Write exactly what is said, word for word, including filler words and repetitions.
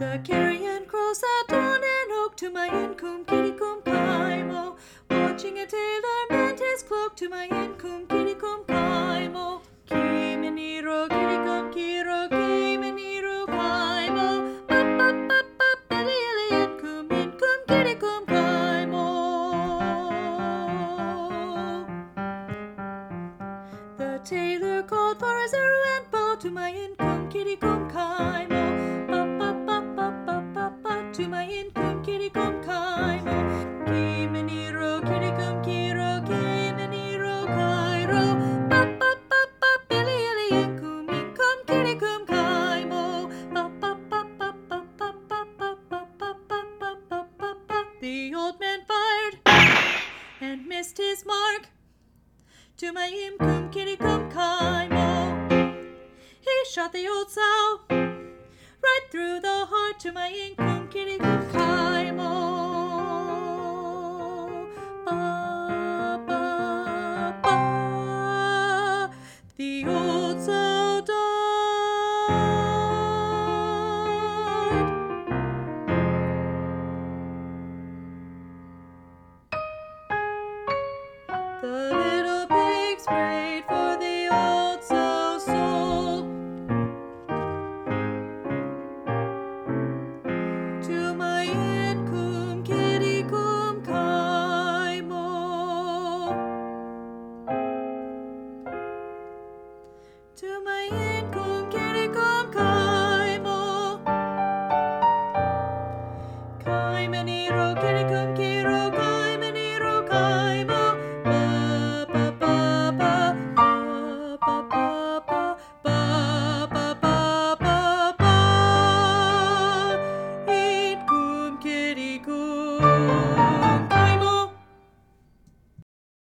The carrion crow sat on an oak to my incum kitty cum kaimo. Watching a tailor mend his cloak to my incum kitty cum kaimo. Kiminiro kitty cum kiro kiminiro kaimo. Up up up up belly illy incum incum kitty cum kaimo. The tailor called for his arrow and bow to my incum kitty cum kaimo. To my incum kitty cum kaimo. Kiminiro kitty cum kiro kiminiro kairo. Pop pop pop pop billy illy incum incum kitty cum kaimo. Pop pop pop pop pop pop pop pop pop pop pop pop pop pop. The old man fired and missed his mark. To my incum kitty cum kaimo. He shot the old sow right through the heart to my incum kitty cum kaimo. Ba, ba, ba. The old sow died. The little pigs prayed for the old sow's soul. To my incum kitty cum kaimo. To my